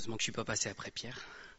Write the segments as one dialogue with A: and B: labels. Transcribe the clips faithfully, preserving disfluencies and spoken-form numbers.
A: Heureusement que je ne suis pas passé après Pierre.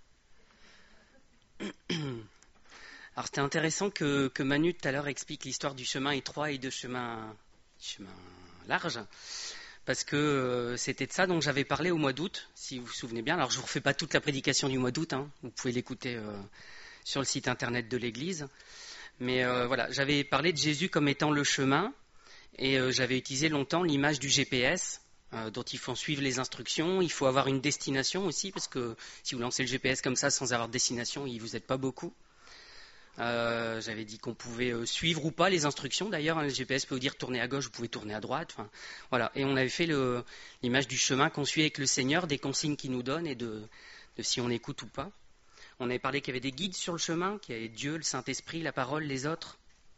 A: Alors c'était intéressant que, que Manu tout à l'heure explique l'histoire du chemin étroit et de chemin, chemin large, parce que euh, c'était de ça dont j'avais parlé au mois d'août, si vous vous souvenez bien. Alors je ne vous refais pas toute la prédication du mois d'août, hein. Vous pouvez l'écouter euh, sur le site internet de l'Église. Mais euh, voilà, j'avais parlé de Jésus comme étant le chemin, et euh, j'avais utilisé longtemps l'image du G P S, euh, dont il faut suivre les instructions. Il faut avoir une destination aussi, parce que si vous lancez le G P S comme ça sans avoir de destination, il ne vous aide pas beaucoup. Euh, j'avais dit qu'on pouvait euh, suivre ou pas les instructions. D'ailleurs, hein, le G P S peut vous dire tournez à gauche, vous pouvez tourner à droite. Enfin, voilà. Et on avait fait le, l'image du chemin qu'on suit avec le Seigneur, des consignes qu'il nous donne et de, de si on écoute ou pas. On avait parlé qu'il y avait des guides sur le chemin, qu'il y avait Dieu, le Saint-Esprit, la parole, les autres.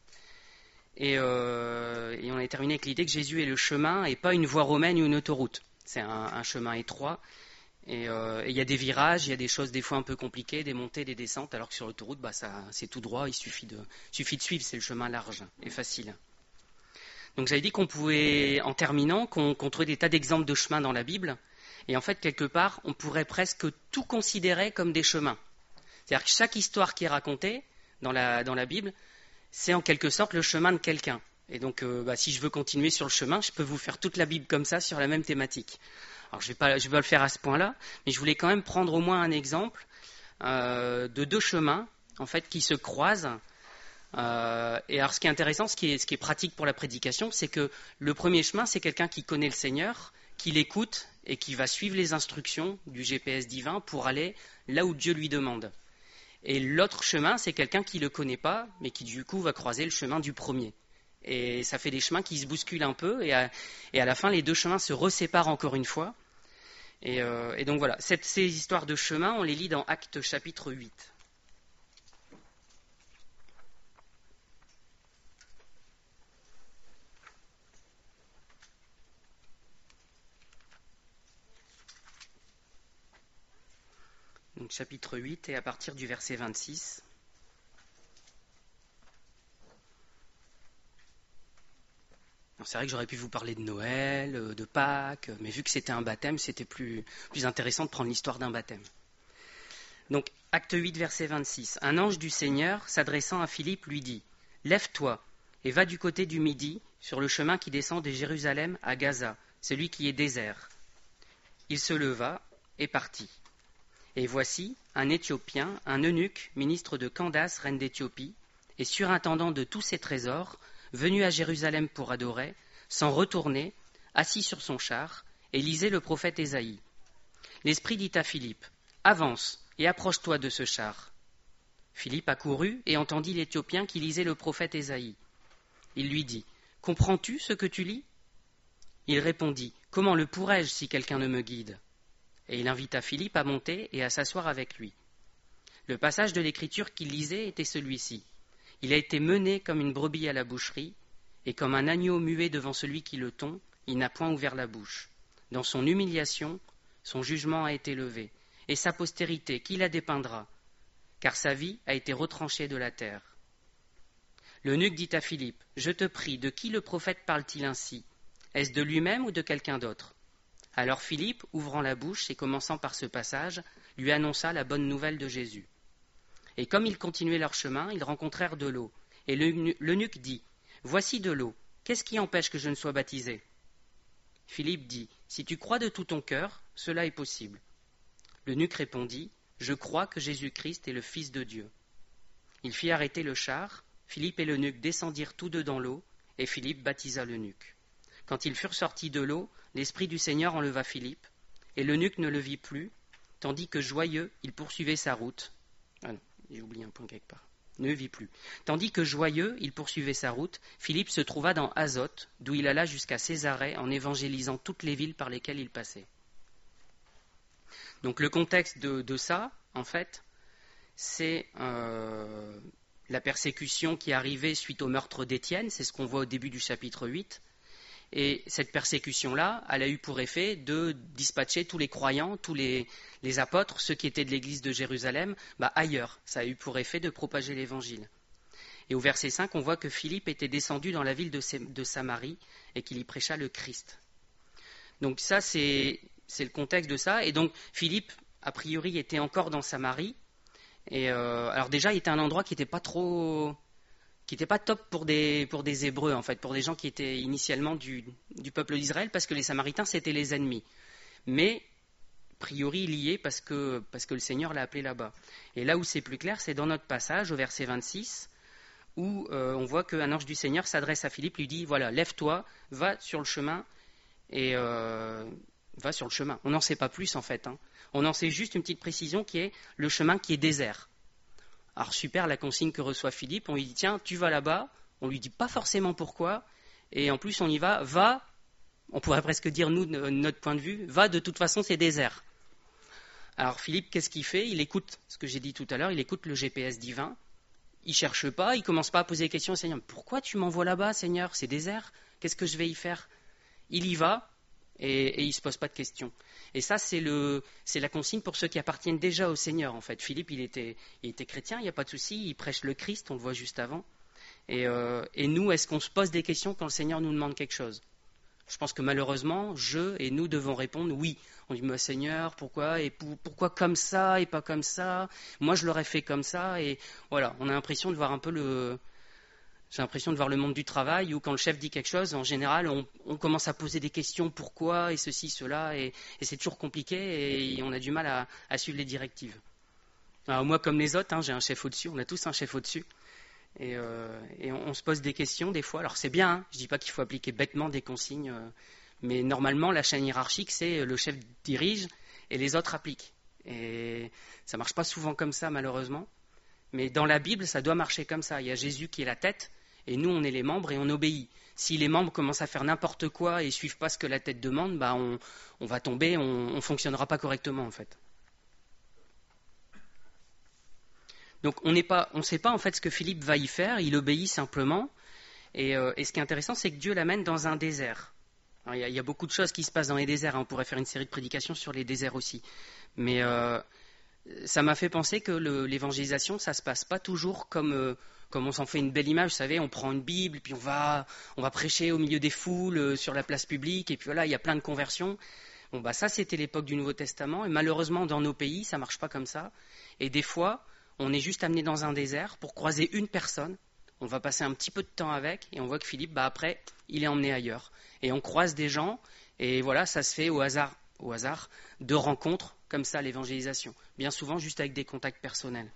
A: Et, euh, et on a terminé avec l'idée que Jésus est le chemin et pas une voie romaine ou une autoroute. C'est un, un chemin étroit. Et euh, il y a des virages, il y a des choses des fois un peu compliquées, des montées, des descentes, alors que sur l'autoroute, bah, ça, c'est tout droit, il suffit de, suffit de suivre, c'est le chemin large et facile. Donc j'avais dit qu'on pouvait, en terminant, qu'on, qu'on trouvait des tas d'exemples de chemins dans la Bible. Et en fait, quelque part, on pourrait presque tout considérer comme des chemins. C'est-à-dire que chaque histoire qui est racontée dans la, dans la Bible, c'est en quelque sorte le chemin de quelqu'un. Et donc, euh, bah, si je veux continuer sur le chemin, je peux vous faire toute la Bible comme ça, sur la même thématique. Alors, je ne vais pas, je vais pas le faire à ce point-là, mais je voulais quand même prendre au moins un exemple euh, de deux chemins, en fait, qui se croisent. Euh, et alors, ce qui est intéressant, ce qui est, ce qui est pratique pour la prédication, c'est que le premier chemin, c'est quelqu'un qui connaît le Seigneur, qui l'écoute et qui va suivre les instructions du G P S divin pour aller là où Dieu lui demande. Et l'autre chemin, c'est quelqu'un qui ne le connaît pas, mais qui du coup va croiser le chemin du premier. Et ça fait des chemins qui se bousculent un peu, et à, et à la fin, les deux chemins se reséparent encore une fois. Et, euh, et donc voilà, Cette, ces histoires de chemins, on les lit dans Actes chapitre huit. Donc chapitre huit, et à partir du verset vingt-six. Alors, c'est vrai que j'aurais pu vous parler de Noël, de Pâques, mais vu que c'était un baptême, c'était plus, plus intéressant de prendre l'histoire d'un baptême. Donc, acte huit, verset vingt-six. Un ange du Seigneur, s'adressant à Philippe, lui dit « Lève-toi et va du côté du midi, sur le chemin qui descend de Jérusalem à Gaza, celui qui est désert. » Il se leva et partit. Et voici, un Éthiopien, un eunuque, ministre de Candace, reine d'Éthiopie, et surintendant de tous ses trésors, venu à Jérusalem pour adorer, s'en retournait, assis sur son char, et lisait le prophète Ésaïe. L'Esprit dit à Philippe « Avance et approche-toi de ce char. » Philippe accourut et entendit l'Éthiopien qui lisait le prophète Ésaïe. Il lui dit « Comprends-tu ce que tu lis » Il répondit « Comment le pourrais-je si quelqu'un ne me guide » Et il invita Philippe à monter et à s'asseoir avec lui. Le passage de l'Écriture qu'il lisait était celui-ci. Il a été mené comme une brebis à la boucherie, et comme un agneau muet devant celui qui le tond, il n'a point ouvert la bouche. Dans son humiliation, son jugement a été levé, et sa postérité, qui la dépeindra, car sa vie a été retranchée de la terre. L'eunuque dit à Philippe, « Je te prie, de qui le prophète parle-t-il ainsi ? Est-ce de lui-même ou de quelqu'un d'autre ?» Alors Philippe, ouvrant la bouche et commençant par ce passage, lui annonça la bonne nouvelle de Jésus. Et comme ils continuaient leur chemin, ils rencontrèrent de l'eau. Et l'eunuque dit, « Voici de l'eau, qu'est-ce qui empêche que je ne sois baptisé ?» Philippe dit, « Si tu crois de tout ton cœur, cela est possible. » L'eunuque répondit, « Je crois que Jésus-Christ est le Fils de Dieu. » Il fit arrêter le char, Philippe et l'eunuque descendirent tous deux dans l'eau, et Philippe baptisa l'eunuque. Quand ils furent sortis de l'eau, l'Esprit du Seigneur enleva Philippe, et l'eunuque ne le vit plus, tandis que joyeux, il poursuivait sa route. Ah non. J'ai oublié un point quelque part. Ne vit plus. Tandis que joyeux, il poursuivait sa route, Philippe se trouva dans Azote, d'où il alla jusqu'à Césarée en évangélisant toutes les villes par lesquelles il passait. Donc le contexte de, de ça, en fait, c'est euh, la persécution qui arrivait suite au meurtre d'Étienne, c'est ce qu'on voit au début du chapitre huit. Et cette persécution-là, elle a eu pour effet de dispatcher tous les croyants, tous les, les apôtres, ceux qui étaient de l'église de Jérusalem, bah ailleurs. Ça a eu pour effet de propager l'évangile. Et au verset cinq, on voit que Philippe était descendu dans la ville de, de Samarie et qu'il y prêcha le Christ. Donc ça, c'est, c'est le contexte de ça. Et donc Philippe a priori, était encore dans Samarie. Et euh, alors déjà, il était un endroit qui n'était pas trop, qui n'était pas top pour des pour des Hébreux en fait, pour des gens qui étaient initialement du, du peuple d'Israël, parce que les Samaritains c'était les ennemis. Mais a priori, il y est parce que parce que le Seigneur l'a appelé là-bas. Et là où c'est plus clair, c'est dans notre passage au verset vingt-six, où euh, on voit qu'un ange du Seigneur s'adresse à Philippe, lui dit voilà, lève-toi, va sur le chemin et euh, va sur le chemin. On n'en sait pas plus en fait. Hein. On en sait juste une petite précision qui est le chemin qui est désert. Alors super, la consigne que reçoit Philippe, on lui dit tiens, tu vas là-bas, on lui dit pas forcément pourquoi, et en plus on y va, va, on pourrait presque dire nous, de notre point de vue, va, de toute façon c'est désert. Alors Philippe, qu'est-ce qu'il fait? Il écoute ce que j'ai dit tout à l'heure, il écoute le G P S divin, il cherche pas, il commence pas à poser des questions au Seigneur, pourquoi tu m'envoies là-bas Seigneur, c'est désert, qu'est-ce que je vais y faire? Il y va, et, et il ne se pose pas de questions. Et ça, c'est, le, c'est la consigne pour ceux qui appartiennent déjà au Seigneur, en fait. Philippe, il était, il était chrétien, il n'y a pas de souci, il prêche le Christ, on le voit juste avant. Et, euh, et nous, est-ce qu'on se pose des questions quand le Seigneur nous demande quelque chose? Je pense que malheureusement, je et nous devons répondre oui. On dit, mais Seigneur, pourquoi et pour, pourquoi comme ça et pas comme ça? Moi, je l'aurais fait comme ça. Et voilà, on a l'impression de voir un peu le... J'ai l'impression de voir le monde du travail où quand le chef dit quelque chose, en général, on, on commence à poser des questions, pourquoi, et ceci, cela, et, et c'est toujours compliqué, et on a du mal à, à suivre les directives. Alors moi, comme les autres, hein, j'ai un chef au-dessus, on a tous un chef au-dessus, et, euh, et on, on se pose des questions des fois. Alors c'est bien, hein, je ne dis pas qu'il faut appliquer bêtement des consignes, euh, mais normalement, la chaîne hiérarchique, c'est le chef dirige, et les autres appliquent. Et ça ne marche pas souvent comme ça, malheureusement. Mais dans la Bible, ça doit marcher comme ça. Il y a Jésus qui est la tête, et nous, on est les membres et on obéit. Si les membres commencent à faire n'importe quoi et ne suivent pas ce que la tête demande, bah on, on va tomber, on ne fonctionnera pas correctement en fait. Donc on ne sait pas en fait ce que Philippe va y faire, il obéit simplement. Et, euh, et ce qui est intéressant, c'est que Dieu l'amène dans un désert. Alors, il, y a, il y a beaucoup de choses qui se passent dans les déserts, hein. On pourrait faire une série de prédications sur les déserts aussi. Mais euh, ça m'a fait penser que le, l'évangélisation, ça ne se passe pas toujours comme... Euh, Comme on s'en fait une belle image, vous savez, on prend une Bible, puis on va, on va prêcher au milieu des foules, euh, sur la place publique, et puis voilà, il y a plein de conversions. Bon, bah ça, c'était l'époque du Nouveau Testament, et malheureusement, dans nos pays, ça ne marche pas comme ça. Et des fois, on est juste amené dans un désert pour croiser une personne, on va passer un petit peu de temps avec, et on voit que Philippe, bah après, il est emmené ailleurs. Et on croise des gens, et voilà, ça se fait au hasard, au hasard de rencontres, comme ça, l'évangélisation. Bien souvent, juste avec des contacts personnels.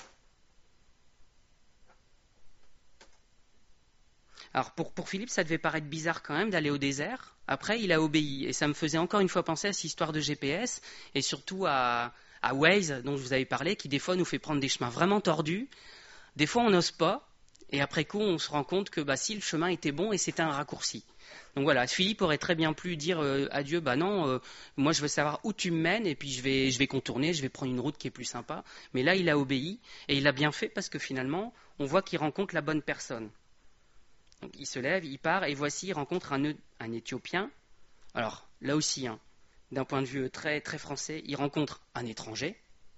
A: Alors pour, pour Philippe, ça devait paraître bizarre quand même d'aller au désert. Après, il a obéi. Et ça me faisait encore une fois penser à cette histoire de G P S et surtout à, à Waze, dont je vous avais parlé, qui des fois nous fait prendre des chemins vraiment tordus. Des fois, on n'ose pas. Et après coup, on se rend compte que bah, si, le chemin était bon et c'était un raccourci. Donc voilà, Philippe aurait très bien pu dire euh, à Dieu, bah non, euh, moi je veux savoir où tu me mènes et puis je vais, je vais contourner, je vais prendre une route qui est plus sympa. Mais là, il a obéi et il a bien fait parce que finalement, on voit qu'il rencontre la bonne personne. Donc, il se lève, il part, et voici, il rencontre un, un Éthiopien. Alors, là aussi, hein, d'un point de vue très, très français, il rencontre un étranger.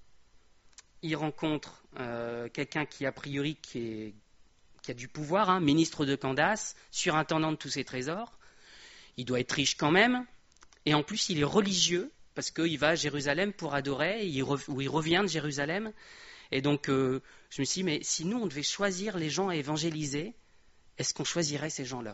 A: Il rencontre euh, quelqu'un qui, a priori, qui, est, qui a du pouvoir, hein, ministre de Candace, surintendant de tous ses trésors. Il doit être riche quand même. Et en plus, il est religieux, parce qu'il va à Jérusalem pour adorer, il re, ou il revient de Jérusalem. Et donc, euh, je me suis dit, mais si nous, on devait choisir les gens à évangéliser, est-ce qu'on choisirait ces gens-là?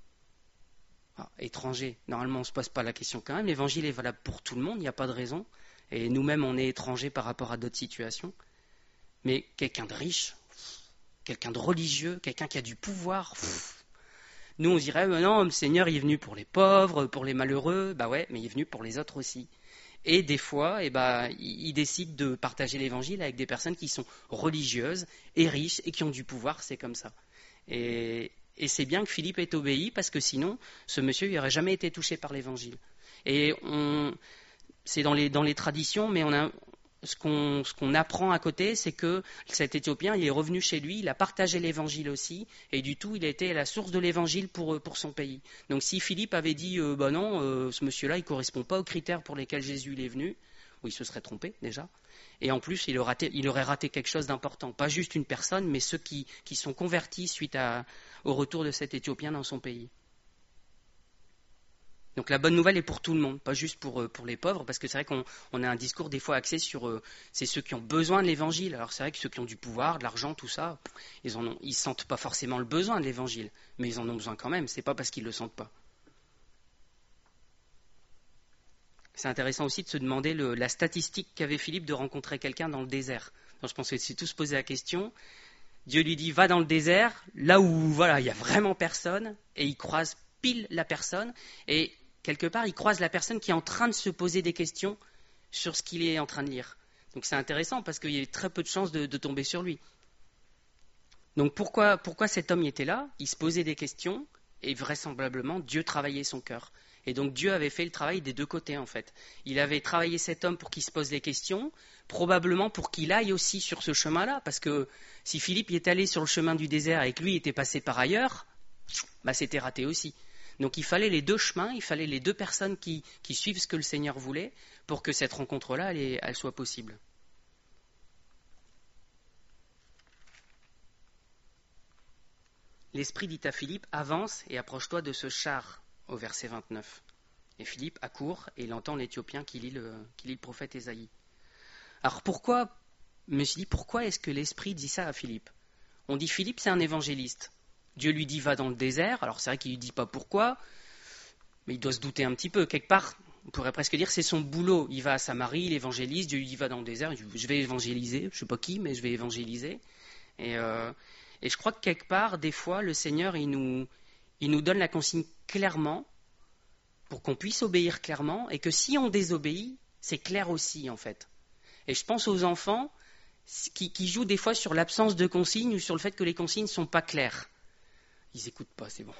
A: ah, Étrangers, normalement on ne se pose pas la question quand même. L'évangile est valable pour tout le monde, il n'y a pas de raison. Et nous-mêmes, on est étrangers par rapport à d'autres situations. Mais quelqu'un de riche, quelqu'un de religieux, quelqu'un qui a du pouvoir, pff, nous on dirait, euh, non, le Seigneur il est venu pour les pauvres, pour les malheureux. Bah ouais, mais il est venu pour les autres aussi. Et des fois, eh ben, il décide de partager l'évangile avec des personnes qui sont religieuses et riches et qui ont du pouvoir, c'est comme ça. Et, et c'est bien que Philippe ait obéi parce que sinon, ce monsieur n'aurait jamais été touché par l'évangile. Et on, c'est dans les, dans les traditions, mais on a, ce, qu'on, ce qu'on apprend à côté, c'est que cet Éthiopien, il est revenu chez lui, il a partagé l'évangile aussi, et du tout, il a été la source de l'évangile pour, pour son pays. Donc si Philippe avait dit, euh, bah non, euh, ce monsieur-là, il ne correspond pas aux critères pour lesquels Jésus il est venu, ou il se serait trompé déjà. Et en plus, il aurait, raté, il aurait raté quelque chose d'important. Pas juste une personne, mais ceux qui, qui sont convertis suite à, au retour de cet Éthiopien dans son pays. Donc la bonne nouvelle est pour tout le monde, pas juste pour, euh, pour les pauvres, parce que c'est vrai qu'on on a un discours des fois axé sur euh, c'est ceux qui ont besoin de l'évangile. Alors c'est vrai que ceux qui ont du pouvoir, de l'argent, tout ça, ils en ont, ils sentent pas forcément le besoin de l'évangile, mais ils en ont besoin quand même. C'est pas parce qu'ils le sentent pas. C'est intéressant aussi de se demander le, la statistique qu'avait Philippe de rencontrer quelqu'un dans le désert. Donc je pense que c'est tous posé la question. Dieu lui dit va dans le désert, là où voilà il y a vraiment personne, et il croise pile la personne, et quelque part, il croise la personne qui est en train de se poser des questions sur ce qu'il est en train de lire. Donc c'est intéressant parce qu'il y a très peu de chances de, de tomber sur lui. Donc pourquoi, pourquoi cet homme y était là? Il se posait des questions et vraisemblablement Dieu travaillait son cœur. Et donc Dieu avait fait le travail des deux côtés en fait. Il avait travaillé cet homme pour qu'il se pose des questions, probablement pour qu'il aille aussi sur ce chemin-là, parce que si Philippe y est allé sur le chemin du désert et que lui était passé par ailleurs, bah c'était raté aussi. Donc il fallait les deux chemins, il fallait les deux personnes qui, qui suivent ce que le Seigneur voulait pour que cette rencontre-là, elle, elle soit possible. L'Esprit dit à Philippe, avance et approche-toi de ce char, au verset vingt-neuf. Et Philippe accourt et il entend l'Éthiopien qui lit le, qui lit le prophète Ésaïe. Alors pourquoi, je me suis dit, pourquoi est-ce que l'Esprit dit ça à Philippe? On dit Philippe, c'est un évangéliste. Dieu lui dit va dans le désert, alors c'est vrai qu'il ne lui dit pas pourquoi, mais il doit se douter un petit peu. Quelque part, on pourrait presque dire c'est son boulot. Il va à Samarie, il évangélise, Dieu lui dit va dans le désert, il dit, je vais évangéliser, je ne sais pas qui, mais je vais évangéliser. Et, euh, et je crois que quelque part, des fois, le Seigneur, il nous, il nous donne la consigne clairement, pour qu'on puisse obéir clairement, et que si on désobéit, c'est clair aussi en fait. Et je pense aux enfants qui, qui jouent des fois sur l'absence de consignes ou sur le fait que les consignes ne sont pas claires. Ils n'écoutent pas, c'est bon.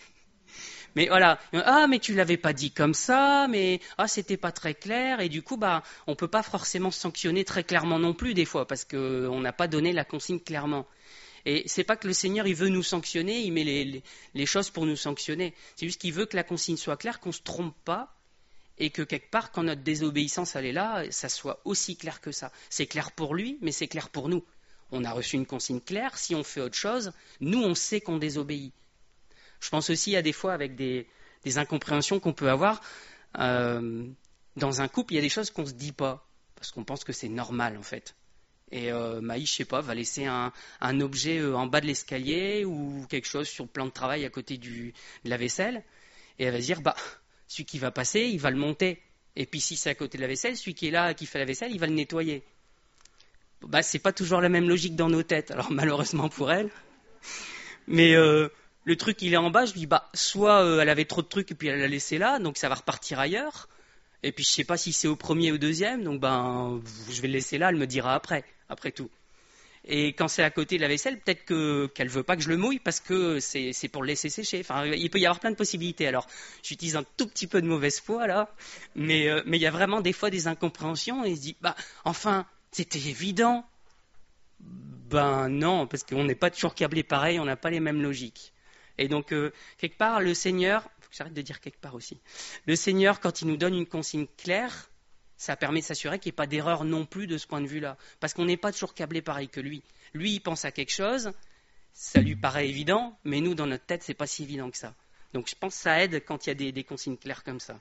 A: Mais voilà, ah mais tu l'avais pas dit comme ça, mais ah c'était pas très clair, et du coup bah on peut pas forcément sanctionner très clairement non plus des fois parce que on n'a pas donné la consigne clairement. Et c'est pas que le Seigneur il veut nous sanctionner, il met les, les, les choses pour nous sanctionner. C'est juste qu'il veut que la consigne soit claire, qu'on se trompe pas, et que quelque part quand notre désobéissance elle est là, ça soit aussi clair que ça. C'est clair pour lui, mais c'est clair pour nous. On a reçu une consigne claire, si on fait autre chose, nous on sait qu'on désobéit. Je pense aussi à des fois avec des, des incompréhensions qu'on peut avoir. Euh, dans un couple, il y a des choses qu'on ne se dit pas, parce qu'on pense que c'est normal en fait. Et euh, Maï, je sais pas, va laisser un, un objet euh, en bas de l'escalier ou quelque chose sur le plan de travail à côté du, de la vaisselle, et elle va se dire, bah, celui qui va passer, il va le monter. Et puis si c'est à côté de la vaisselle, celui qui est là, qui fait la vaisselle, il va le nettoyer. Bah, c'est pas toujours la même logique dans nos têtes, alors malheureusement pour elle. Mais euh, le truc, il est en bas, je dis, bah, soit euh, elle avait trop de trucs et puis elle l'a laissé là, donc ça va repartir ailleurs. Et puis je sais pas si c'est au premier ou au deuxième, donc ben, je vais le laisser là, elle me dira après, après tout. Et quand c'est à côté de la vaisselle, peut-être que, qu'elle veut pas que je le mouille parce que c'est, c'est pour le laisser sécher. Enfin, il peut y avoir plein de possibilités. Alors, j'utilise un tout petit peu de mauvaise foi là, mais euh, mais il y a vraiment des fois des incompréhensions et il se dit, bah, enfin, c'était évident. Ben non, parce qu'on n'est pas toujours câblé pareil, on n'a pas les mêmes logiques. Et donc, euh, quelque part, le Seigneur, faut que j'arrête de dire quelque part aussi, le Seigneur, quand il nous donne une consigne claire, ça permet de s'assurer qu'il n'y ait pas d'erreur non plus de ce point de vue-là. Parce qu'on n'est pas toujours câblé pareil que lui. Lui, il pense à quelque chose, ça lui paraît évident, mais nous, dans notre tête, c'est pas si évident que ça. Donc je pense que ça aide quand il y a des, des consignes claires comme ça.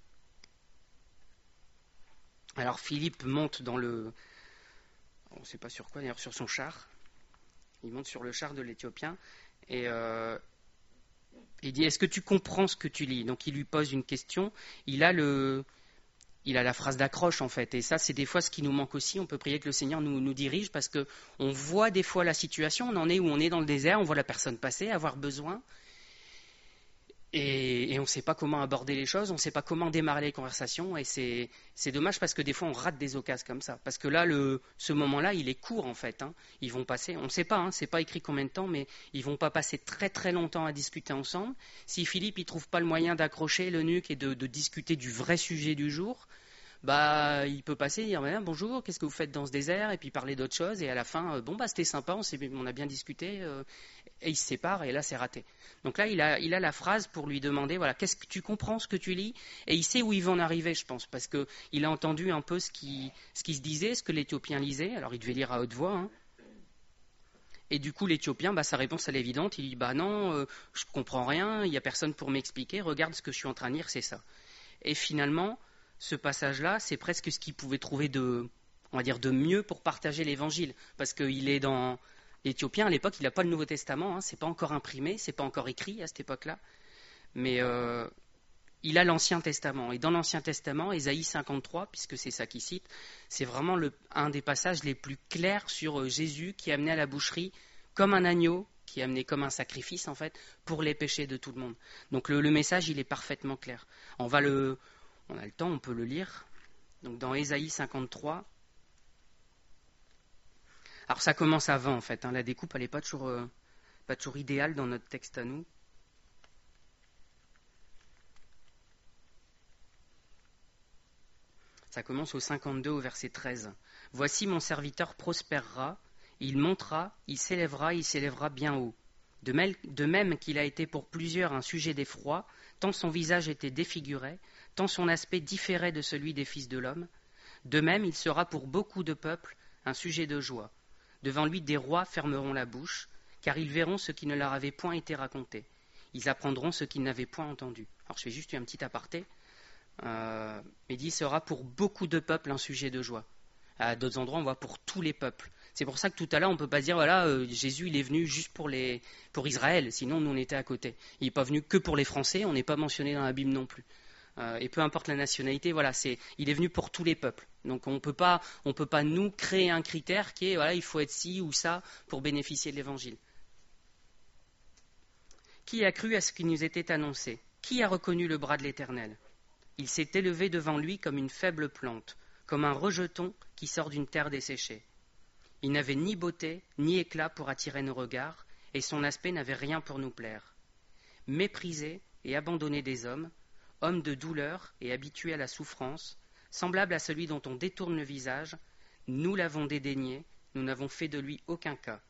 A: Alors Philippe monte dans le... On ne sait pas sur quoi, d'ailleurs, sur son char. Il monte sur le char de l'Éthiopien et euh, il dit, est-ce que tu comprends ce que tu lis? Donc il lui pose une question. Il a le... Il a la phrase d'accroche en fait, et ça c'est des fois ce qui nous manque aussi. On peut prier que le Seigneur nous, nous dirige parce qu'on voit des fois la situation, on en est où on est dans le désert, on voit la personne passer, avoir besoin, et, et on ne sait pas comment aborder les choses, on ne sait pas comment démarrer les conversations, et c'est, c'est dommage parce que des fois on rate des occasions comme ça, parce que là le, ce moment-là il est court en fait, hein. Ils vont passer, on ne sait pas, hein, c'est pas écrit combien de temps, mais ils vont pas passer très très longtemps à discuter ensemble. Si Philippe il trouve pas le moyen d'accrocher le nuque et de, de discuter du vrai sujet du jour, bah, il peut passer, dire bonjour, qu'est-ce que vous faites dans ce désert, et puis parler d'autre chose, et à la fin, euh, bon bah c'était sympa, on, on a bien discuté, euh, et ils se séparent, et là c'est raté. Donc là, il a, il a la phrase pour lui demander, voilà, qu'est-ce que tu comprends ce que tu lis, et il sait où il va en arriver, je pense, parce que il a entendu un peu ce qui, ce qui se disait, ce que l'Éthiopien lisait, alors il devait lire à haute voix, hein. Et du coup, l'Éthiopien, bah, sa réponse, elle est évidente. Il dit, bah non, euh, je comprends rien, il n'y a personne pour m'expliquer, regarde ce que je suis en train de lire, c'est ça. Et finalement, ce passage-là, c'est presque ce qu'il pouvait trouver de, on va dire, de mieux pour partager l'Évangile. Parce qu'il est dans... L'Éthiopien, à l'époque, il n'a pas le Nouveau Testament, hein, c'est pas encore imprimé, c'est pas encore écrit à cette époque-là. Mais euh, il a l'Ancien Testament. Et dans l'Ancien Testament, Ésaïe cinquante-trois, puisque c'est ça qu'il cite, c'est vraiment le, un des passages les plus clairs sur Jésus qui est amené à la boucherie comme un agneau, qui est amené comme un sacrifice, en fait, pour les péchés de tout le monde. Donc le, le message, il est parfaitement clair. On va le... On a le temps, on peut le lire. Donc dans Ésaïe cinquante-trois... Alors ça commence avant, en fait. Hein. La découpe, elle n'est pas toujours, euh, pas toujours idéale dans notre texte à nous. Ça commence au cinquante-deux, au verset treize. « Voici mon serviteur prospérera, il montera, il s'élèvera, il s'élèvera bien haut. De même, de même qu'il a été pour plusieurs un sujet d'effroi, tant son visage était défiguré, tant son aspect différait de celui des fils de l'homme. De même, il sera pour beaucoup de peuples un sujet de joie. Devant lui, des rois fermeront la bouche, car ils verront ce qui ne leur avait point été raconté. Ils apprendront ce qu'ils n'avaient point entendu. » Alors je fais juste un petit aparté. Euh, mais dit sera pour beaucoup de peuples un sujet de joie. À d'autres endroits, on voit pour tous les peuples. C'est pour ça que tout à l'heure, on ne peut pas dire voilà, euh, Jésus il est venu juste pour, les, pour Israël, sinon nous on était à côté. Il n'est pas venu que pour les Français, on n'est pas mentionné dans la Bible non plus. Euh, et peu importe la nationalité, voilà, c'est, il est venu pour tous les peuples. Donc on ne peut pas, on peut pas nous créer un critère qui est voilà, il faut être ci ou ça pour bénéficier de l'Évangile. Qui a cru à ce qui nous était annoncé? Qui a reconnu le bras de l'Éternel? Il s'est élevé devant lui comme une faible plante, comme un rejeton qui sort d'une terre desséchée. Il n'avait ni beauté, ni éclat pour attirer nos regards, et son aspect n'avait rien pour nous plaire. Méprisé et abandonné des hommes, homme de douleur et habitué à la souffrance, semblable à celui dont on détourne le visage, nous l'avons dédaigné, nous n'avons fait de lui aucun cas.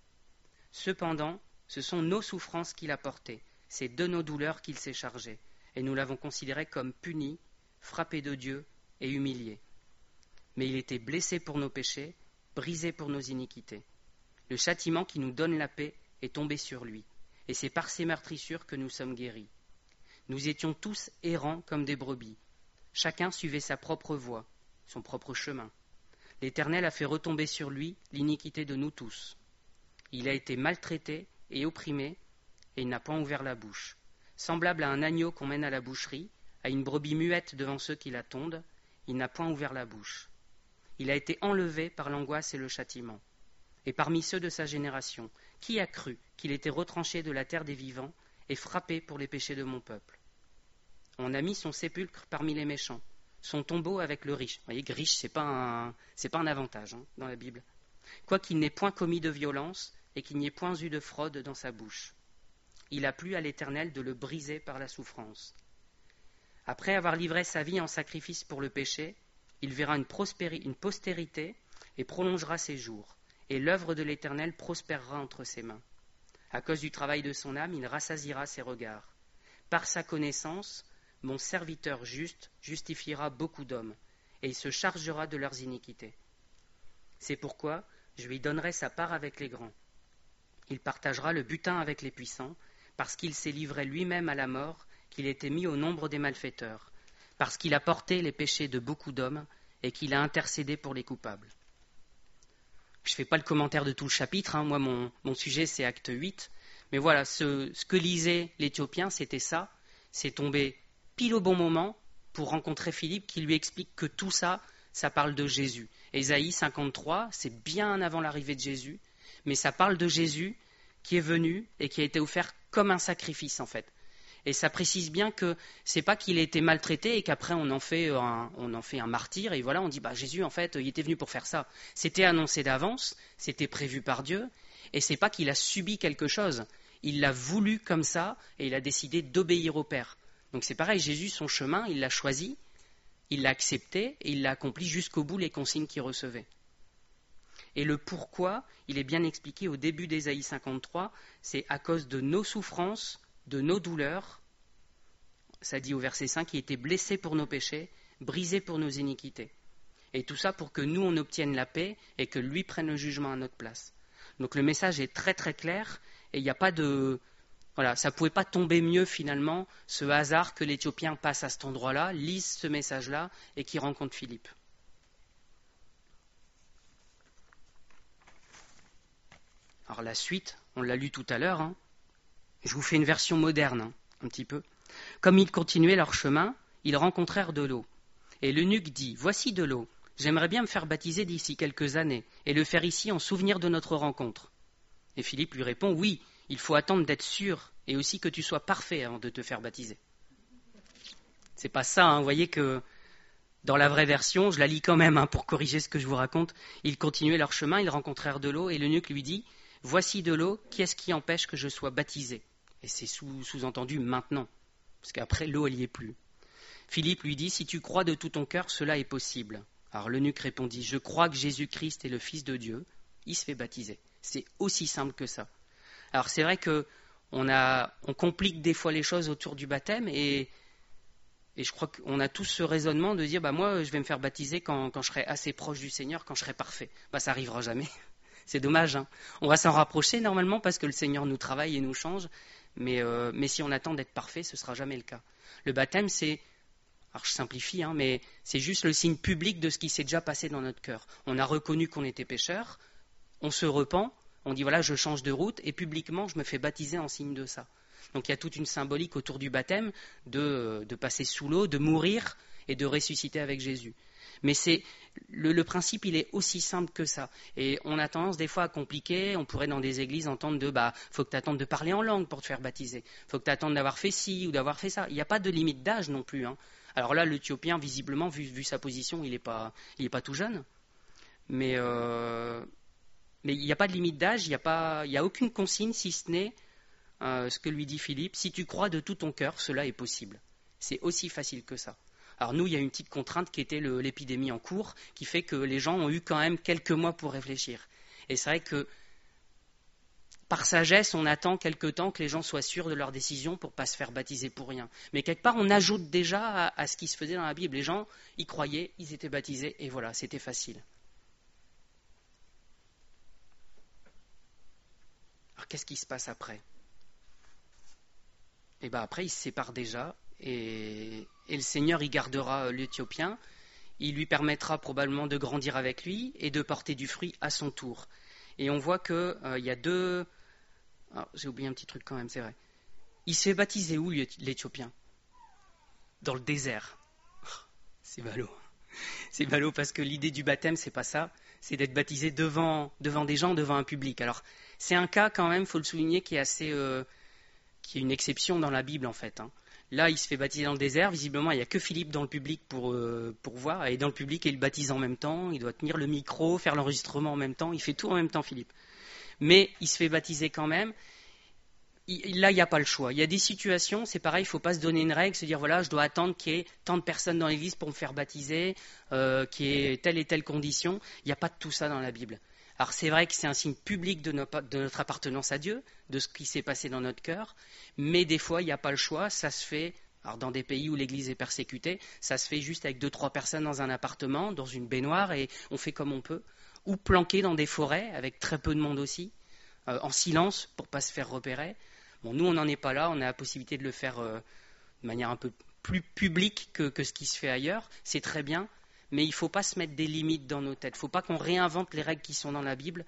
A: Cependant, ce sont nos souffrances qu'il a portées, c'est de nos douleurs qu'il s'est chargé. Et nous l'avons considéré comme puni, frappé de Dieu et humilié. Mais il était blessé pour nos péchés, brisé pour nos iniquités. Le châtiment qui nous donne la paix est tombé sur lui, et c'est par ses meurtrissures que nous sommes guéris. Nous étions tous errants comme des brebis. Chacun suivait sa propre voie, son propre chemin. L'Éternel a fait retomber sur lui l'iniquité de nous tous. Il a été maltraité et opprimé, et il n'a point ouvert la bouche. Semblable à un agneau qu'on mène à la boucherie, à une brebis muette devant ceux qui la tondent, il n'a point ouvert la bouche. Il a été enlevé par l'angoisse et le châtiment. Et parmi ceux de sa génération, qui a cru qu'il était retranché de la terre des vivants et frappé pour les péchés de mon peuple? On a mis son sépulcre parmi les méchants, son tombeau avec le riche. Vous voyez, riche, ce n'est pas, un, c'est pas un avantage hein, dans la Bible. Quoiqu'il n'ait point commis de violence et qu'il n'y ait point eu de fraude dans sa bouche. Il a plu à l'Éternel de le briser par la souffrance. Après avoir livré sa vie en sacrifice pour le péché, il verra une, prospéri- une postérité et prolongera ses jours, et l'œuvre de l'Éternel prospérera entre ses mains. À cause du travail de son âme, il rassasiera ses regards. Par sa connaissance, mon serviteur juste justifiera beaucoup d'hommes, et il se chargera de leurs iniquités. C'est pourquoi je lui donnerai sa part avec les grands. Il partagera le butin avec les puissants, parce qu'il s'est livré lui-même à la mort, qu'il était mis au nombre des malfaiteurs, parce qu'il a porté les péchés de beaucoup d'hommes, et qu'il a intercédé pour les coupables. Je ne fais pas le commentaire de tout le chapitre, hein. Moi mon, mon sujet c'est acte huit, mais voilà, ce, ce que lisait l'Éthiopien, c'était ça, c'est tombé pile au bon moment pour rencontrer Philippe qui lui explique que tout ça, ça parle de Jésus. Ésaïe cinquante-trois, c'est bien avant l'arrivée de Jésus, mais ça parle de Jésus qui est venu et qui a été offert comme un sacrifice en fait. Et ça précise bien que c'est pas qu'il a été maltraité et qu'après on en fait un, on en fait un martyr et voilà on dit bah Jésus en fait il était venu pour faire ça. C'était annoncé d'avance, c'était prévu par Dieu et c'est pas qu'il a subi quelque chose. Il l'a voulu comme ça et il a décidé d'obéir au Père. Donc c'est pareil, Jésus son chemin il l'a choisi, il l'a accepté et il l'a accompli jusqu'au bout les consignes qu'il recevait. Et le pourquoi, il est bien expliqué au début d'Ésaïe cinquante-trois, c'est à cause de nos souffrances, de nos douleurs, ça dit au verset cinq, il était blessé pour nos péchés, brisé pour nos iniquités. Et tout ça pour que nous on obtienne la paix et que lui prenne le jugement à notre place. Donc le message est très très clair et il n'y a pas de... Voilà, ça ne pouvait pas tomber mieux finalement, ce hasard que l'Éthiopien passe à cet endroit-là, lise ce message-là et qu'il rencontre Philippe. Alors la suite, on l'a lu tout à l'heure, hein. Je vous fais une version moderne, hein, un petit peu. Comme ils continuaient leur chemin, ils rencontrèrent de l'eau. Et l'eunuque dit, « Voici de l'eau. J'aimerais bien me faire baptiser d'ici quelques années et le faire ici en souvenir de notre rencontre. » Et Philippe lui répond, « Oui, il faut attendre d'être sûr et aussi que tu sois parfait avant de te faire baptiser. » C'est pas ça, hein. Vous voyez que dans la vraie version, je la lis quand même hein, pour corriger ce que je vous raconte. Ils continuaient leur chemin, ils rencontrèrent de l'eau et l'eunuque lui dit, « Voici de l'eau, qu'est-ce qui empêche que je sois baptisé ?» Et c'est sous, sous-entendu maintenant, parce qu'après l'eau, elle n'y est plus. Philippe lui dit, « Si tu crois de tout ton cœur, cela est possible. » Alors l'eunuque répondit, « Je crois que Jésus-Christ est le Fils de Dieu. » Il se fait baptiser. C'est aussi simple que ça. Alors c'est vrai qu'on a, on complique des fois les choses autour du baptême et, et je crois qu'on a tous ce raisonnement de dire, bah moi je vais me faire baptiser quand, quand je serai assez proche du Seigneur, quand je serai parfait. Bah ça n'arrivera jamais. C'est dommage. Hein. On va s'en rapprocher normalement parce que le Seigneur nous travaille et nous change. Mais, euh, mais si on attend d'être parfait, ce ne sera jamais le cas. Le baptême, c'est, alors je simplifie, hein, mais c'est juste le signe public de ce qui s'est déjà passé dans notre cœur. On a reconnu qu'on était pécheur, on se repent, on dit voilà, je change de route, et publiquement, je me fais baptiser en signe de ça. Donc il y a toute une symbolique autour du baptême de, de passer sous l'eau, de mourir et de ressusciter avec Jésus. Mais c'est le, le principe, il est aussi simple que ça. Et on a tendance des fois à compliquer. On pourrait dans des églises entendre de bah, faut que tu attendes de parler en langue pour te faire baptiser. Faut que tu attendes d'avoir fait ci ou d'avoir fait ça. Il n'y a pas de limite d'âge non plus. Hein. Alors là, l'Éthiopien, visiblement, vu, vu sa position, il n'est pas, il est pas tout jeune. Mais euh, mais il n'y a pas de limite d'âge. Il n'y a pas, il y a aucune consigne si ce n'est euh, ce que lui dit Philippe. Si tu crois de tout ton cœur, cela est possible. C'est aussi facile que ça. Alors nous, il y a une petite contrainte qui était le, l'épidémie en cours, qui fait que les gens ont eu quand même quelques mois pour réfléchir. Et c'est vrai que par sagesse, on attend quelque temps que les gens soient sûrs de leur décision pour ne pas se faire baptiser pour rien. Mais quelque part, on ajoute déjà à, à ce qui se faisait dans la Bible. Les gens y croyaient, ils étaient baptisés, et voilà, c'était facile. Alors qu'est-ce qui se passe après ? Et bien après, ils se séparent déjà. Et, et le Seigneur y gardera l'Éthiopien, il lui permettra probablement de grandir avec lui et de porter du fruit à son tour. Et on voit qu'il euh, y a deux... Ah, j'ai oublié un petit truc quand même, c'est vrai. Il s'est baptisé où l'Éthiopien ? Dans le désert. C'est ballot. C'est ballot parce que l'idée du baptême, c'est pas ça. C'est d'être baptisé devant, devant des gens, devant un public. Alors, c'est un cas quand même, il faut le souligner, qui est assez... Euh, qui est une exception dans la Bible en fait. Hein. Là, il se fait baptiser dans le désert. Visiblement, il n'y a que Philippe dans le public pour, euh, pour voir. Et dans le public, il baptise en même temps. Il doit tenir le micro, faire l'enregistrement en même temps. Il fait tout en même temps, Philippe. Mais il se fait baptiser quand même. Il, là, il n'y a pas le choix. Il y a des situations, c'est pareil, il ne faut pas se donner une règle, se dire, voilà, je dois attendre qu'il y ait tant de personnes dans l'église pour me faire baptiser, euh, qu'il y ait telle et telle condition. Il n'y a pas de tout ça dans la Bible. Alors c'est vrai que c'est un signe public de notre, de notre appartenance à Dieu, de ce qui s'est passé dans notre cœur, mais des fois il n'y a pas le choix, ça se fait, alors dans des pays où l'Église est persécutée, ça se fait juste avec deux, trois personnes dans un appartement, dans une baignoire, et on fait comme on peut, ou planqué dans des forêts, avec très peu de monde aussi, euh, en silence, pour ne pas se faire repérer. Bon, nous on n'en est pas là, on a la possibilité de le faire euh, de manière un peu plus publique que, que ce qui se fait ailleurs, c'est très bien. Mais il ne faut pas se mettre des limites dans nos têtes. Il ne faut pas qu'on réinvente les règles qui sont dans la Bible.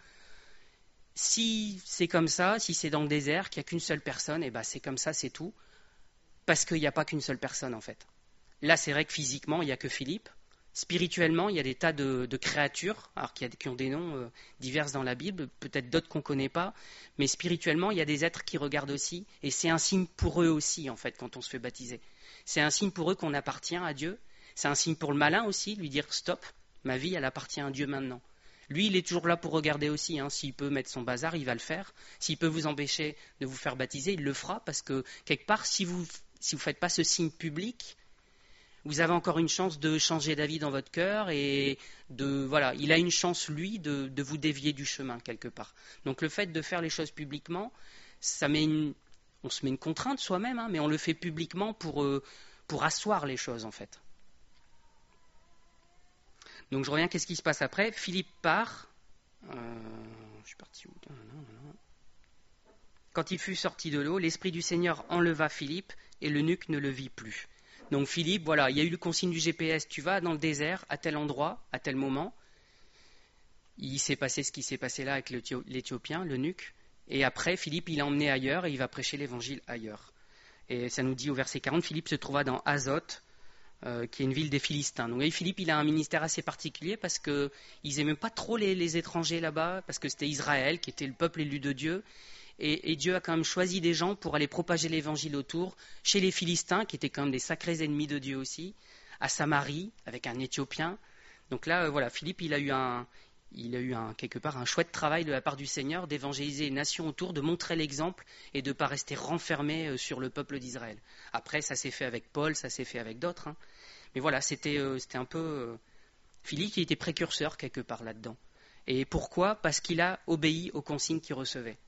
A: Si c'est comme ça, si c'est dans le désert, qu'il n'y a qu'une seule personne, et ben c'est comme ça, c'est tout. Parce qu'il n'y a pas qu'une seule personne, en fait. Là, c'est vrai que physiquement, il n'y a que Philippe. Spirituellement, il y a des tas de, de créatures, alors qui, a, qui ont des noms euh, divers dans la Bible, peut-être d'autres qu'on ne connaît pas. Mais spirituellement, il y a des êtres qui regardent aussi. Et c'est un signe pour eux aussi, en fait, quand on se fait baptiser. C'est un signe pour eux qu'on appartient à Dieu. C'est un signe pour le malin aussi, lui dire stop, ma vie elle appartient à Dieu maintenant. Lui il est toujours là pour regarder aussi, hein. S'il peut mettre son bazar, il va le faire. S'il peut vous empêcher de vous faire baptiser, il le fera parce que quelque part si vous si vous faites pas ce signe public, vous avez encore une chance de changer d'avis dans votre cœur et de voilà, il a une chance lui de, de vous dévier du chemin quelque part. Donc le fait de faire les choses publiquement, ça met une, on se met une contrainte soi-même, hein, mais on le fait publiquement pour euh, pour asseoir les choses en fait. Donc je reviens, qu'est-ce qui se passe après ? Philippe part, euh, je suis parti où ? Quand il fut sorti de l'eau, l'Esprit du Seigneur enleva Philippe et l'eunuque ne le vit plus. Donc Philippe, voilà, il y a eu le consigne du G P S, tu vas dans le désert, à tel endroit, à tel moment. Il s'est passé ce qui s'est passé là avec l'Éthiopien, l'eunuque. Et après, Philippe, il l'a emmené ailleurs et il va prêcher l'évangile ailleurs. Et ça nous dit au verset quarante, Philippe se trouva dans Azote, euh, qui est une ville des Philistins. Donc et Philippe, il a un ministère assez particulier parce qu'ils n'aimaient pas trop les, les étrangers là-bas, parce que c'était Israël qui était le peuple élu de Dieu. Et, et Dieu a quand même choisi des gens pour aller propager l'évangile autour, chez les Philistins, qui étaient quand même des sacrés ennemis de Dieu aussi, à Samarie, avec un Éthiopien. Donc là, euh, voilà, Philippe, il a eu un... Il a eu un, quelque part un chouette travail de la part du Seigneur d'évangéliser les nations autour, de montrer l'exemple et de ne pas rester renfermé sur le peuple d'Israël. Après, ça s'est fait avec Paul, ça s'est fait avec d'autres. Hein. Mais voilà, c'était, euh, c'était un peu... Euh, Philippe qui était précurseur quelque part là-dedans. Et pourquoi ? Parce qu'il a obéi aux consignes qu'il recevait.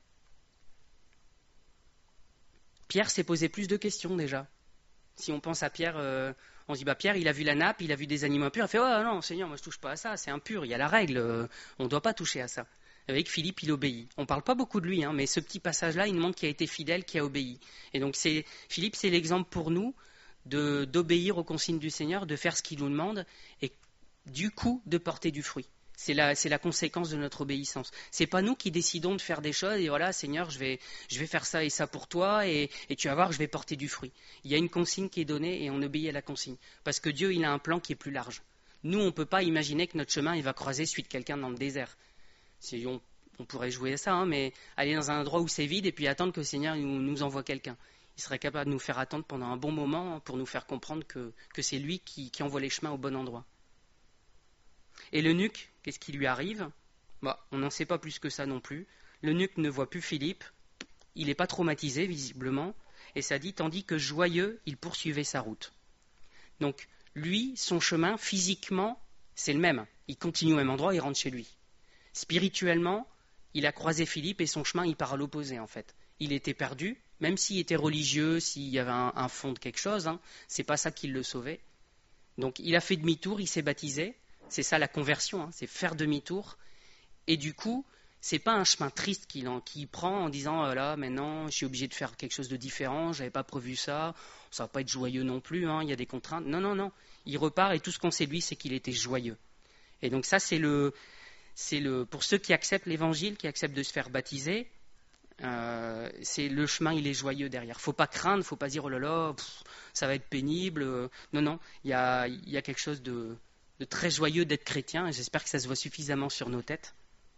A: Pierre s'est posé plus de questions déjà. Si on pense à Pierre... Euh, On se dit, bah, Pierre, il a vu la nappe, il a vu des animaux impurs. Il fait, oh non, Seigneur, moi je ne touche pas à ça, c'est impur, il y a la règle, euh, on ne doit pas toucher à ça. Avec Philippe, il obéit. On ne parle pas beaucoup de lui, hein, mais ce petit passage-là, il nous montre qu'il a été fidèle, qu'il a obéi. Et donc, c'est, Philippe, c'est l'exemple pour nous de, d'obéir aux consignes du Seigneur, de faire ce qu'il nous demande, et du coup, de porter du fruit. C'est la, c'est la conséquence de notre obéissance. Ce n'est pas nous qui décidons de faire des choses et voilà, Seigneur, je vais, je vais faire ça et ça pour toi et, et tu vas voir, je vais porter du fruit. Il y a une consigne qui est donnée et on obéit à la consigne. Parce que Dieu, il a un plan qui est plus large. Nous, on ne peut pas imaginer que notre chemin, il va croiser celui de quelqu'un dans le désert. Si on, on pourrait jouer à ça, hein, mais aller dans un endroit où c'est vide et puis attendre que le Seigneur nous, nous envoie quelqu'un. Il serait capable de nous faire attendre pendant un bon moment pour nous faire comprendre que, que c'est lui qui, qui envoie les chemins au bon endroit. Et l'eunuque, qu'est-ce qui lui arrive ? Bah, on n'en sait pas plus que ça non plus. L'eunuque ne voit plus Philippe. Il n'est pas traumatisé, visiblement. Et ça dit, tandis que joyeux, il poursuivait sa route. Donc, lui, son chemin, physiquement, c'est le même. Il continue au même endroit, il rentre chez lui. Spirituellement, il a croisé Philippe et son chemin, il part à l'opposé, en fait. Il était perdu, même s'il était religieux, s'il y avait un, un fond de quelque chose, hein, c'est pas ça qui le sauvait. Donc, il a fait demi-tour, il s'est baptisé. C'est ça la conversion, hein, c'est faire demi-tour. Et du coup, c'est pas un chemin triste qu'il, en, qu'il prend en disant oh là, maintenant, je suis obligé de faire quelque chose de différent, j'avais pas prévu ça, ça va pas être joyeux non plus, hein, il y a des contraintes. Non, non, non. Il repart et tout ce qu'on sait de lui, c'est qu'il était joyeux. Et donc ça, c'est le, c'est le, pour ceux qui acceptent l'évangile, qui acceptent de se faire baptiser, euh, c'est le chemin, il est joyeux derrière. Faut pas craindre, faut pas dire oh là là, pff, ça va être pénible. Non, non, il y a, il y a quelque chose de de très joyeux d'être chrétien, et j'espère que ça se voit suffisamment sur nos têtes.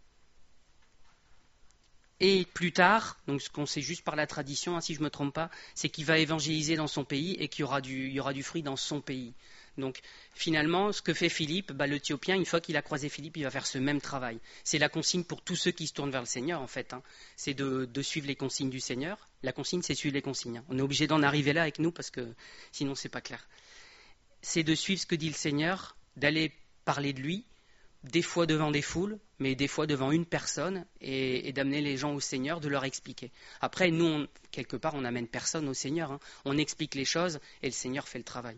A: Et plus tard, donc ce qu'on sait juste par la tradition, hein, si je ne me trompe pas, c'est qu'il va évangéliser dans son pays et qu'il y aura du, il y aura du fruit dans son pays. Donc finalement, ce que fait Philippe, bah, l'Éthiopien, une fois qu'il a croisé Philippe, il va faire ce même travail. C'est la consigne pour tous ceux qui se tournent vers le Seigneur, en fait. Hein. C'est de, de suivre les consignes du Seigneur. La consigne, c'est suivre les consignes. Hein. On est obligé d'en arriver là avec nous parce que sinon, c'est pas clair. C'est de suivre ce que dit le Seigneur, d'aller parler de lui, des fois devant des foules, mais des fois devant une personne, et, et d'amener les gens au Seigneur, de leur expliquer. Après, nous, on, quelque part, on n'amène personne au Seigneur. Hein. On explique les choses, et le Seigneur fait le travail.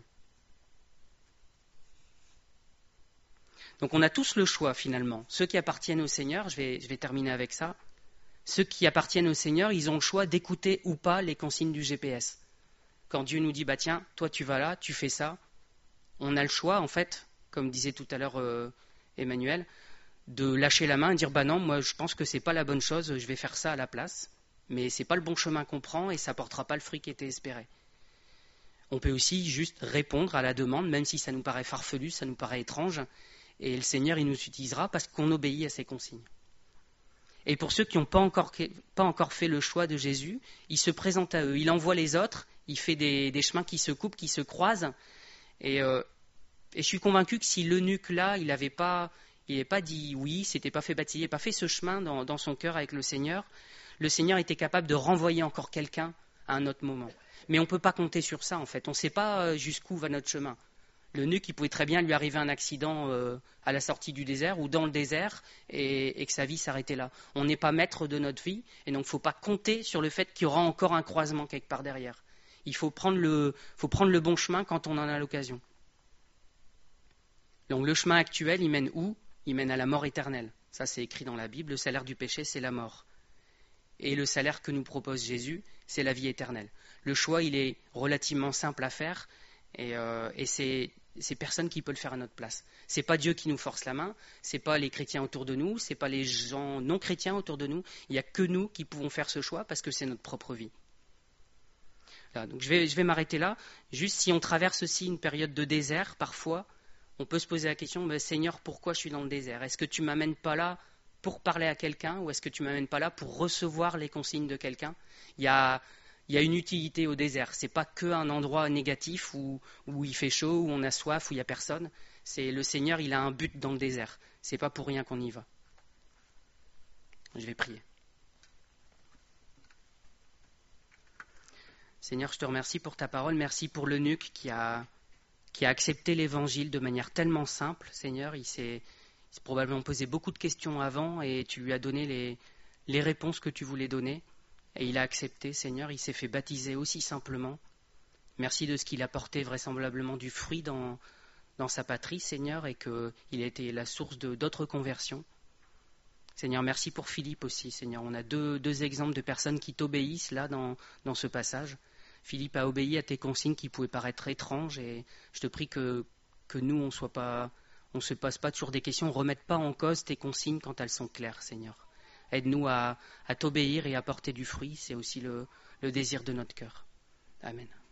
A: Donc on a tous le choix, finalement. Ceux qui appartiennent au Seigneur, je vais, je vais terminer avec ça, ceux qui appartiennent au Seigneur, ils ont le choix d'écouter ou pas les consignes du G P S. Quand Dieu nous dit, bah tiens, toi tu vas là, tu fais ça, on a le choix, en fait, comme disait tout à l'heure euh, Emmanuel, de lâcher la main et dire bah non, moi je pense que c'est pas la bonne chose, je vais faire ça à la place, mais c'est pas le bon chemin qu'on prend et ça portera pas le fruit qui était espéré. On peut aussi juste répondre à la demande, même si ça nous paraît farfelu, ça nous paraît étrange, et le Seigneur il nous utilisera parce qu'on obéit à ses consignes. Et pour ceux qui n'ont pas encore, pas encore fait le choix de Jésus, il se présente à eux, il envoie les autres, il fait des, des chemins qui se coupent, qui se croisent, et euh, Et je suis convaincu que si l'eunuque là, il n'avait pas, il n'avait pas dit oui, s'était pas fait baptiser, il n'avait pas fait ce chemin dans, dans son cœur avec le Seigneur, le Seigneur était capable de renvoyer encore quelqu'un à un autre moment. Mais on ne peut pas compter sur ça en fait. On ne sait pas jusqu'où va notre chemin. L'eunuque, il pouvait très bien lui arriver un accident euh, à la sortie du désert ou dans le désert et, et que sa vie s'arrêtait là. On n'est pas maître de notre vie et donc il ne faut pas compter sur le fait qu'il y aura encore un croisement quelque part derrière. Il faut prendre le, faut prendre le bon chemin quand on en a l'occasion. Donc le chemin actuel, il mène où ? il mène à la mort éternelle. Ça, c'est écrit dans la Bible. Le salaire du péché, c'est la mort. Et le salaire que nous propose Jésus, c'est la vie éternelle. Le choix, il est relativement simple à faire, et, euh, et c'est, c'est personne qui peut le faire à notre place. C'est pas Dieu qui nous force la main, c'est pas les chrétiens autour de nous, c'est pas les gens non chrétiens autour de nous. Il n'y a que nous qui pouvons faire ce choix parce que c'est notre propre vie. Là, donc je vais, je vais m'arrêter là. Juste si on traverse aussi une période de désert, parfois, on peut se poser la question, mais Seigneur, pourquoi je suis dans le désert? Est-ce que tu ne m'amènes pas là pour parler à quelqu'un, ou est-ce que tu ne m'amènes pas là pour recevoir les consignes de quelqu'un? Il y a, il y a une utilité au désert. Ce n'est pas qu'un endroit négatif où, où il fait chaud, où on a soif, où il n'y a personne. C'est, le Seigneur, il a un but dans le désert. Ce n'est pas pour rien qu'on y va. Je vais prier. Seigneur, je te remercie pour ta parole. Merci pour l'eunuque qui a, qui a accepté l'évangile de manière tellement simple. Seigneur, il s'est, il s'est probablement posé beaucoup de questions avant et tu lui as donné les, les réponses que tu voulais donner. Et il a accepté, Seigneur. Il s'est fait baptiser aussi simplement. Merci de ce qu'il a porté vraisemblablement du fruit dans, dans sa patrie, Seigneur, et qu'il a été la source de, d'autres conversions. Seigneur, merci pour Philippe aussi, Seigneur. On a deux, deux exemples de personnes qui t'obéissent là dans, dans ce passage. Philippe a obéi à tes consignes qui pouvaient paraître étranges et je te prie que, que nous, on soit pas, on ne se pose pas toujours des questions, on ne remette pas en cause tes consignes quand elles sont claires, Seigneur. Aide-nous à, à t'obéir et à porter du fruit, c'est aussi le, le désir de notre cœur. Amen.